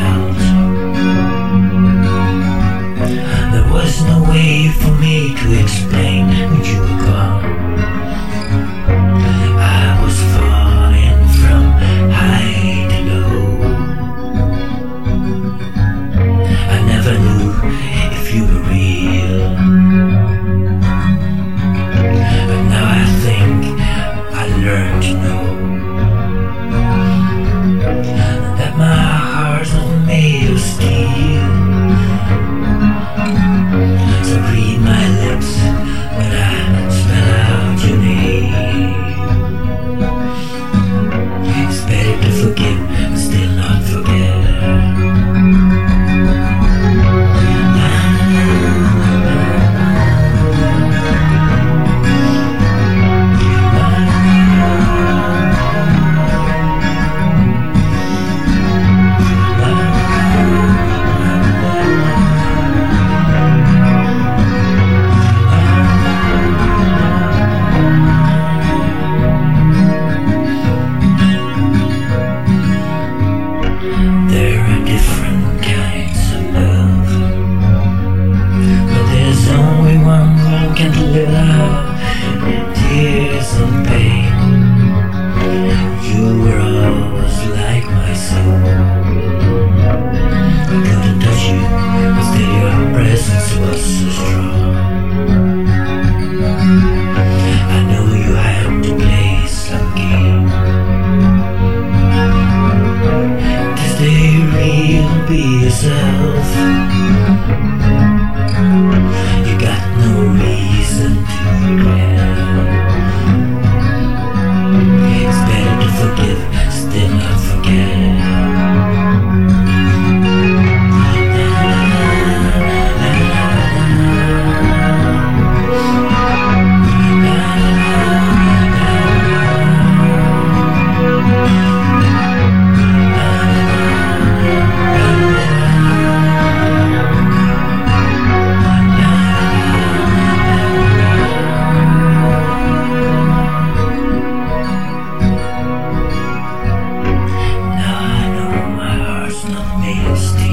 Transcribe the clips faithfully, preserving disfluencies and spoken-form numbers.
felt. There was no way for me to explain when you were gone. I was falling from high to low. I never knew if you were real, but now I think I learned to know that my heart's not made of steel. So read my lips when I spell out your name. It's better to forgive and still not forget. There are different kinds of love, but there's only one who can deliver tears and pain. You were always like my soul. I couldn't touch you, but still your presence was so strong. I know you had to play some game. Stay real, be yourself. You got no reason to regret. It's better to forgive, still not forget.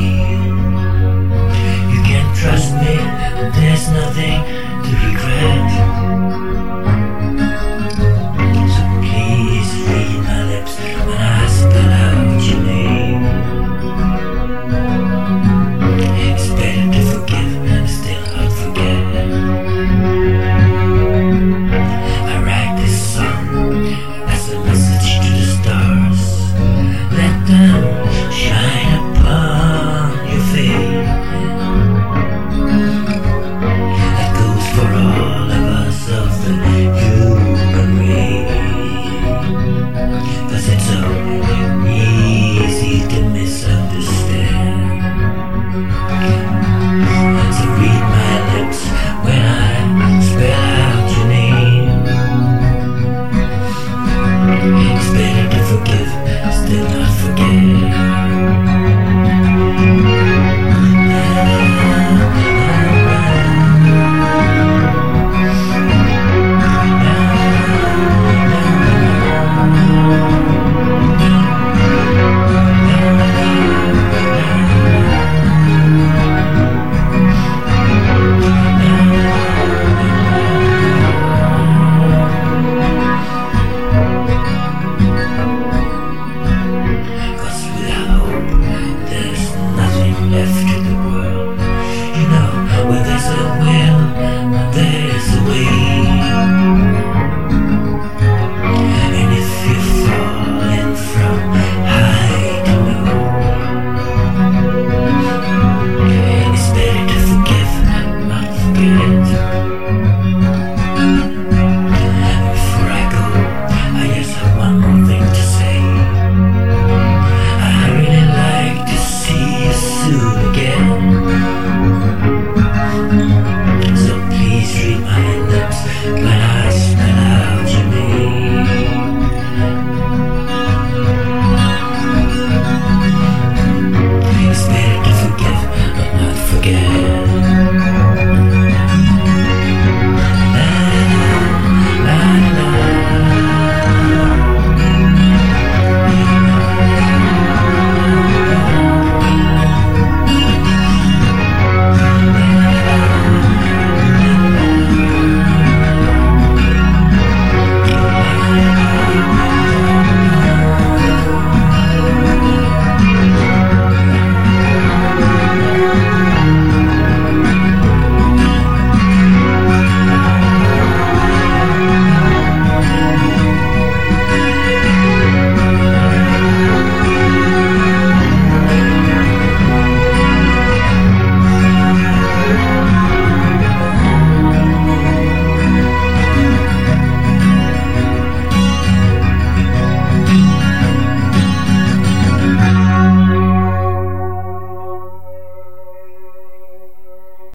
Trust me, there's nothing to regret.